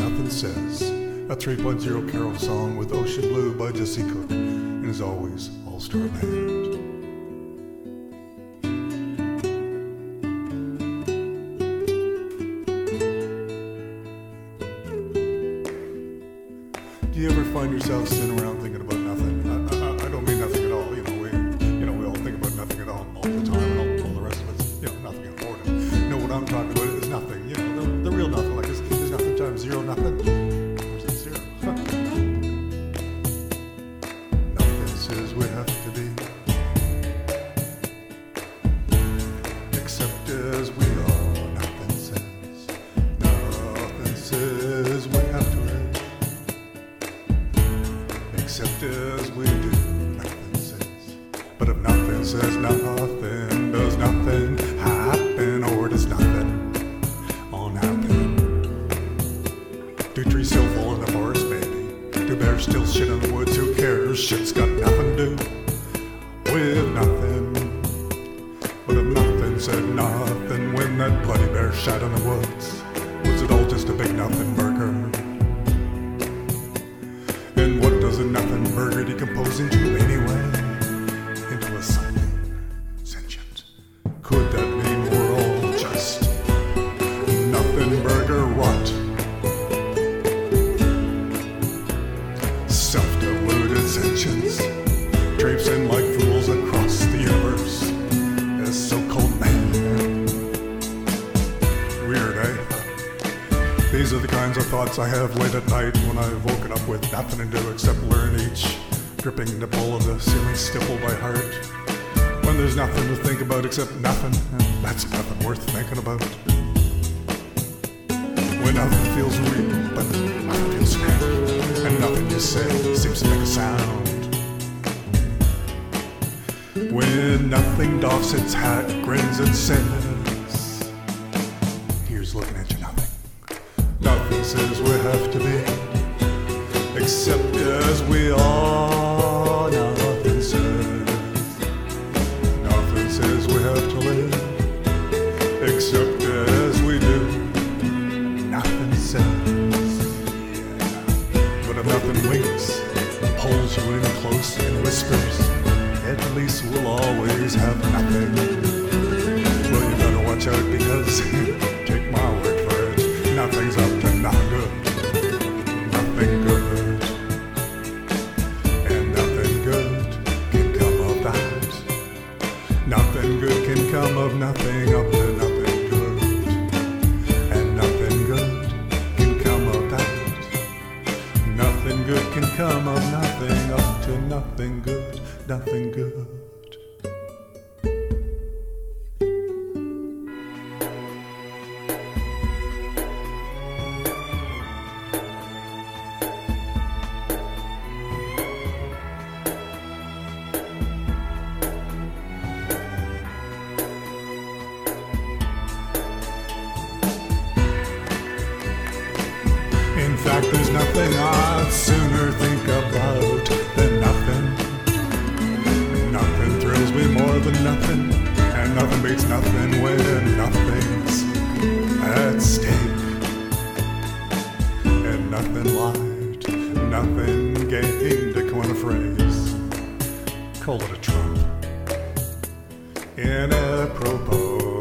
Nothing Says, a 3.0 Carol song with Ocean Blue by Jesse Cook and his always all-star band. Do you ever find yourself sitting around thinking about nothing? I don't mean nothing at all. We all think about nothing at all the time, and all the rest of it's, nothing important. What I'm talking about is nothing. The real nothing. Like there's nothing times zero, nothing. Or is it zero? Nothing says we have to be, except as we are. Nothing says we have to live, except as we do. Nothing says. But if nothing says nothing, does nothing happen, or does nothing on happen? Do trees still fall in the forest, maybe? Do bears still shit in the woods? Who cares? Shit's got nothing to do with nothing. But if nothing said nothing when that bloody bear shat in the woods, was it all just a big nothing burger? And what does a nothing burger decompose into anyway? Into a something sentient. Could that mean we're all just nothing burger rot? Self-deluded sentience, traipsing like fools across the universe as so-called man. Weird, eh? These are the kinds of thoughts I have late at night when I've woken up with nothing to do except learn each dripping nipple of the ceiling stipple by heart. When there's nothing to think about except nothing, and that's nothing worth thinking about. When nothing feels real, but nothing feels fake, and nothing you say seems to make a sound. When nothing doffs its hat, grins and says, here's looking at you, nothing. Nothing says we have to be, except as we are. Nothing says we have to live, except as we do. Nothing says, but if nothing winks, pulls you in close and whispers, at least we'll always have nothing. Well, you better watch out because, take my word for it, nothing's up to not good. Nothing good. And nothing good can come of that. Nothing good can come of nothing up to nothing good. And nothing good can come of that. Nothing good can come of nothing up to nothing good. Nothing good. In fact, there's nothing I'd sooner think about than nothing. Nothing thrills me more than nothing, and nothing beats nothing when nothing's at stake. And nothing lied, nothing gained, to coin a phrase, call it a trump. In apropos.